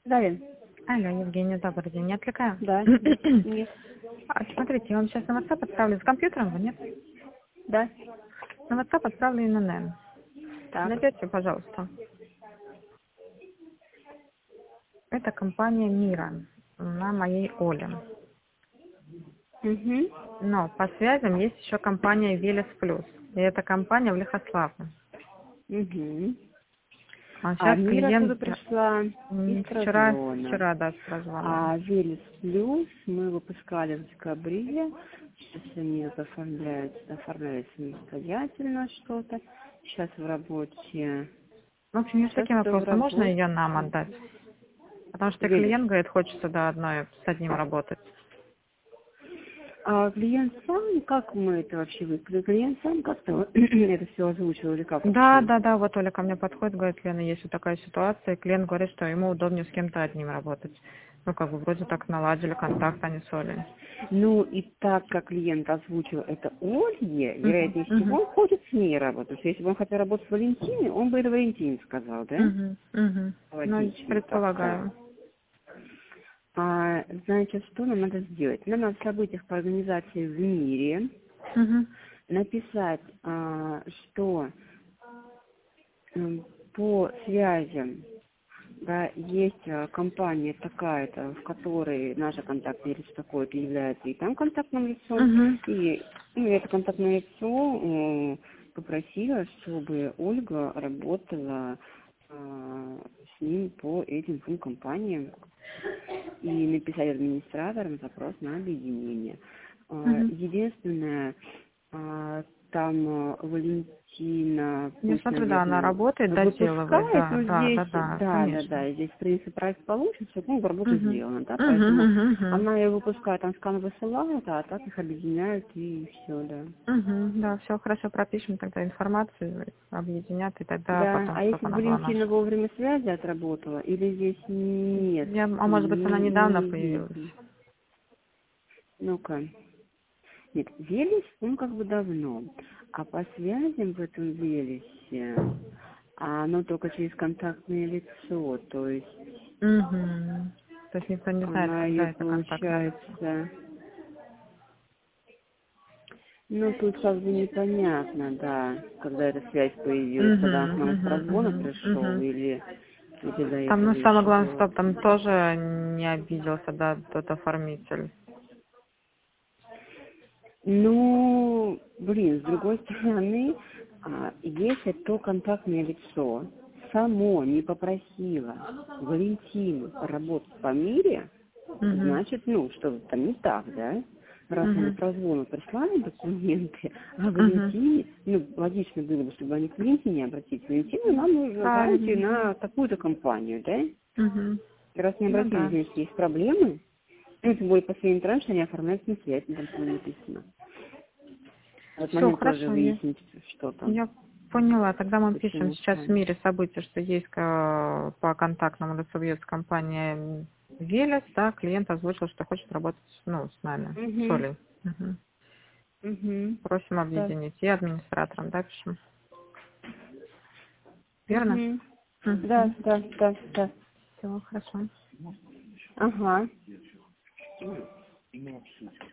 Дарья? Алло, Евгения, добрый день. Не отвлекаю? Да. Нет. Смотрите, я вам сейчас на WhatsApp отправлю. С компьютером вы, нет? Да. На WhatsApp отправлю ИНН. Так. Найдете, пожалуйста. Это компания Мира на моей Оле. Угу. Но по связям есть еще компания Велес Плюс. И эта компания в Лихославле. Угу. А А сейчас Мира клиент оттуда пришла из Прозвона. вчера, да, с прозвоном. А Велес Плюс мы выпускали в декабре. Сейчас они оформляют самостоятельно что-то. Сейчас в работе. В общем, есть Сейчас таким это в вопросом, можно работе. ее нам отдать? Потому что и Велес. клиент говорит, хочется до одной с одним работать. А клиент сам, как мы это вообще выпустили? Клиент сам как-то это все озвучил или как Да, вообще? да, да, вот Оля ко мне подходит, говорит, Лена, есть вот такая ситуация, и клиент говорит, что ему удобнее с кем-то одним работать. Ну, как бы вроде так наладили контакт, они с Олей. Ну, и так как клиент озвучил это Ольге, Мгм, вероятнее мгм, всего, он хочет с ней работать. То есть, если бы он хотел работать с Валентиной, он бы это Валентине сказал, да? мгм, мгм. Ну, Логично как-то. предполагаю. Значит, что нам надо сделать? Нам надо в событиях по организации в мире Мгм, написать, что по связям, да, есть компания такая-то, в которой наше контактное лицо такое-то является и там контактным лицом, мгм. и это контактное лицо попросило, чтобы Ольга работала с ним по этим двум компаниям и написать администраторам запрос на объединение. Мгм. Единственное, там Валентина, Я пусть, смотрю, да, она наверное, работает, доделывает, выпускает, да, но да, здесь, да, да, конечно. да, здесь принцип проект получится, ну, работа Мгм, сделана, да, мгм, поэтому мгм, мгм. она ее выпускает, там скан высылает, а так их объединяют и все, да. Мгм, да, все хорошо, пропишем тогда информацию, объединят, и тогда Да, потом, а чтобы если бы она была наша. Валентина вовремя связи отработала, или здесь нет, А может быть, она недавно не появилась? видно. Ну-ка. Нет, Велес, он как бы давно. А по связям в этом Велесе, оно только через контактное лицо. То есть Угу. То есть никто не знает, она ее когда это контактное лицо. получается... Ну, тут как бы непонятно, да, когда эта связь появилась, когда он к Угу, нам с угу, прозвона угу, пришел, угу. или до Там, этого ну, самое еще главное, было. чтобы там тоже не обиделся, да, тот оформитель. Ну, блин, с другой стороны, если то контактное лицо само не попросило Валентину работать по мире, Угу, значит, ну, что-то там не так, да? Раз они угу, прозвону прислали документы, а угу. Валентине, ну, логично было бы, чтобы они к Валентине обратились. Валентина, нам нужно, знаете, Правильно. на такую-то компанию, да? Угу. И раз не Ну обратились, да. значит, есть проблемы. Ну, тем более последний транш они оформляют самостоятельно, там по написано. В этот Все, момент тоже хорошо, выяснить, что там, я поняла. Тогда мы пишем почему сейчас в там. мире события, что есть по контактному лицу есть компания Велес, да, клиент озвучил, что хочет работать, ну, с нами, с Угу, Олей. Мгм. угу, Просим да, объединить. И администратором, да, пишем. Верно? угу, да, Угу. да, да, да. Все, хорошо. Ага.